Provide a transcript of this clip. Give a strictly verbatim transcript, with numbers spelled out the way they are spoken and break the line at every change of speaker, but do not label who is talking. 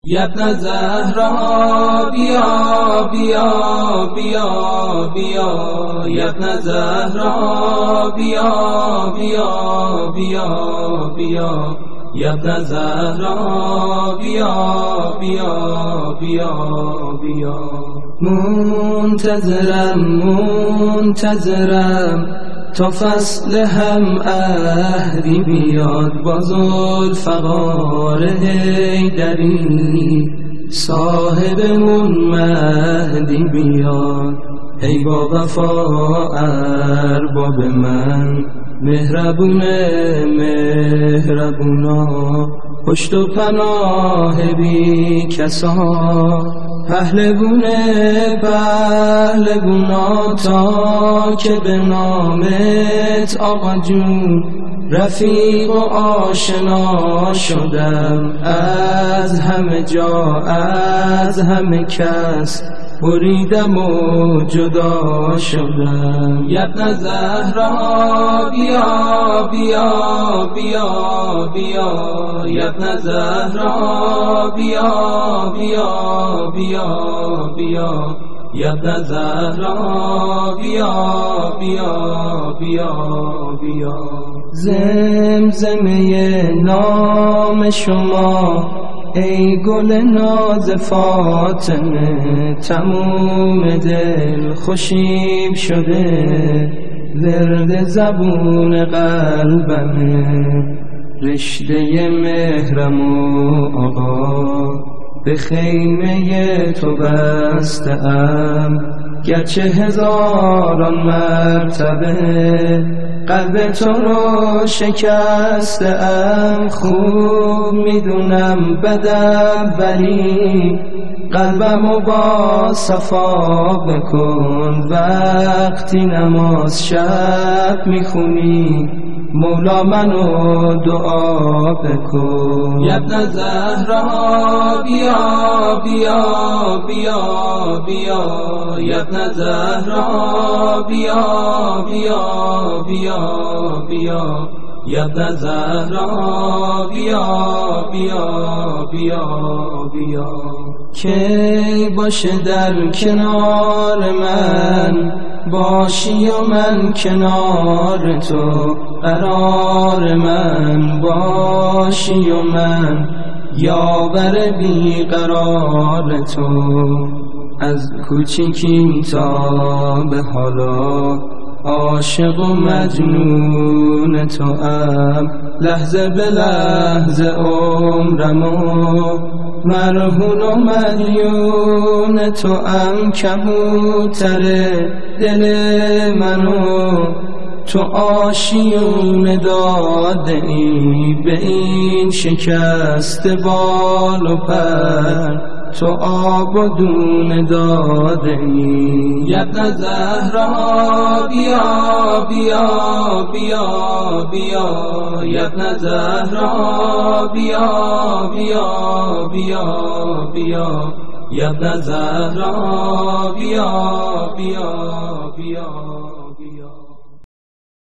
ابن زهرا بیا بیا بیا بیا ابن زهرا بیا بیا بیا بیا ابن زهرا بیا بیا بیا بیا منتظرم منتظرم تا فصل هم عهدی بیاد با ذوالفقار حیدری صاحبمون مهدی بیاد. ای با وفا ارباب من مهربونه مهربونا پشت و پناه بی کسا پهلوونه پهلوونا تا که به نامت آقا جون رفیق و آشنا شدم. از همه جا از همه کس بریدم و جدا شدم. ابن زهرا بیا بیا بیا بیا ابن زهرا بیا بیا بیا بیا ابن زهرا بیا بیا بیا بیا زمزمه نام شما ای گل ناز فاطمه تموم دل خوشیم شده ورد زبون قلبمه رشته مهرم و آقا به خیمه تو بسته‌ام گرچه هزاران مرتبه قلب تو رو شکسته‌ام. خوب میدونم بدم ولی قلبمو با صفا بکن وقتی نماز شب میخونی مولا منو دعا بکن. ابن زهرا بیا بیا بیا بیا ابن زهرا بیا بیا بیا بیا ابن زهرا بیا بیا بیا بیا کی باشه در کنار من باشی و من کنار تو قرار من باشی و من یاور بی قرار تو. از کوچیکی تا به حالا عاشق و مجنون تو ام لحظه به لحظه عمرمو مرهون و مدیون تو ام کبوتر دل منو تو آشیون داده ای به این شکست بال و پر تو آب و دون داده ای. ابن زهرا بیا بیا بیا بیا ابن زهرا بیا بیا بیا بیا ابن زهرا بیا بیا بیا